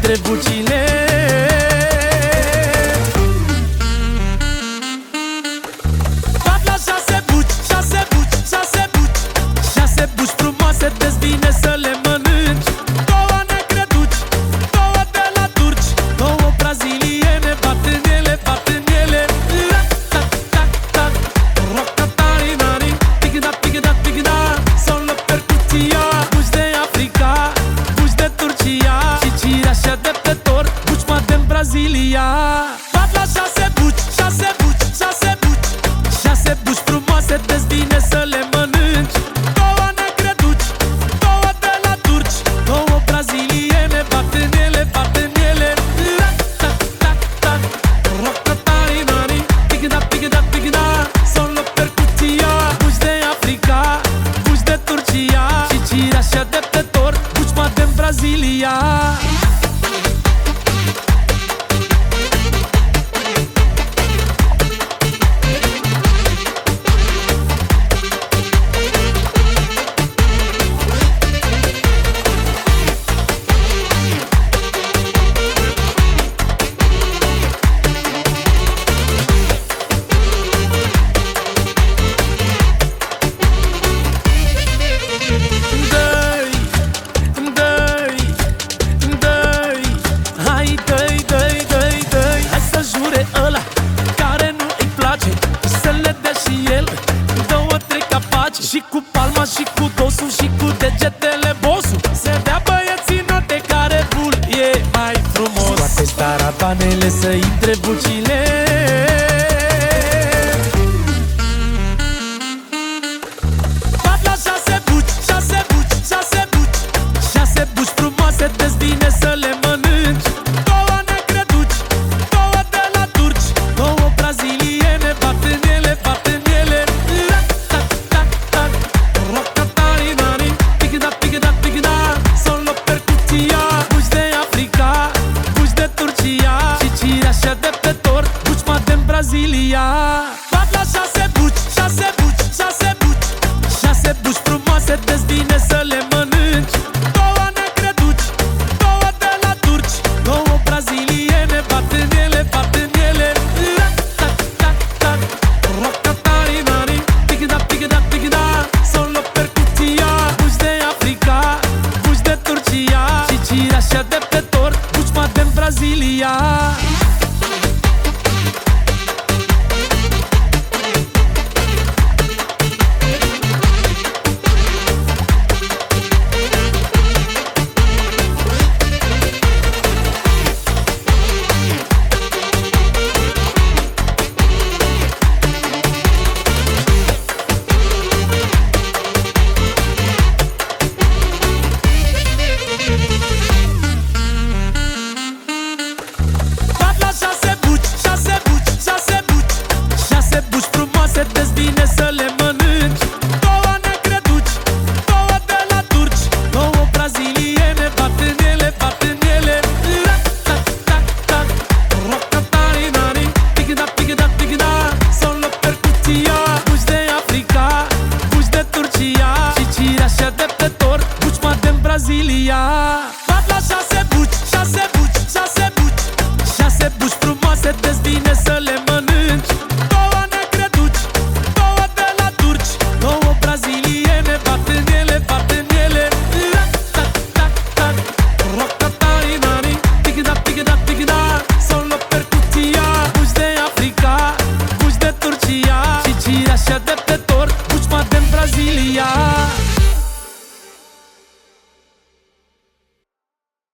intre bucile. Bat la 6 buci, 6 buci, 6 buci, 6 buci frumoase, te-ți vine să le mănânci. Două negre duci, două de la turci, două braziliene, bat în ele, bat în ele. Tac, tac, tac, rock-a-tari-nari, tigda, tigda, tigda, sonă percuția. Buci de Africa, buci de Turcia și cireașa de pe tort, buci madem Brazilia. Bat la 6 buci, 6 buci, 6 buci, 6 buci frumoase, te-ți vine să le mănânci. Două negre duci, două de la turci, două braziliene, bat în ele, bat în ele. Tac, tac, tac, rock-a-tari-nari, tigda, tigda, tigda, sonă percuția. Buci de Africa, buci de Turcia și cireașa de pe tort, buci madem Brazilia. Și cu palma și cu dosul și cu degetele bosul, se dea băieții note care bul e mai frumos. Scoate tarabanele să intre bucile. Bat la 6 buci, 6 buci, 6 buci, 6 buci frumoase, te-ți vine să le mănânci. Două negre duci, două de la turci, două braziliene, bat în ele, bat în ele. Rock-a-tari-nari, tigda, tigda, tigda, sonă percuția. Buci de Africa, buci de Turcia și cireașa de pe tort, buci madem Brazilia. Bat la 6 buci, 6 buci, 6 buci, 6 buci frumoase, te-ți vine să le mănânci. Două negre duci, două de la turci, două braziliene, bat în ele, bat în ele. Tac, tac, tac, rock-a-tari-nari, tigda, tigda, tigda, sonă percuția. Buci de Africa, buci de Turcia și cireașa de pe tort, buci madem Brazilia. Bat la 6 buci, 6 buci, 6 buci, 6 buci frumoase, te-ți vine să le mănânci. Două negre duci, două de la turci, două braziliene, bat în ele, bat în ele. Tac, tac, tac, rock-a-tari-nari, tigda, tigda, tigda, sonă percuția. Buci de Africa, buci de Turcia și cireașa de pe tort, buci madem Brazilia.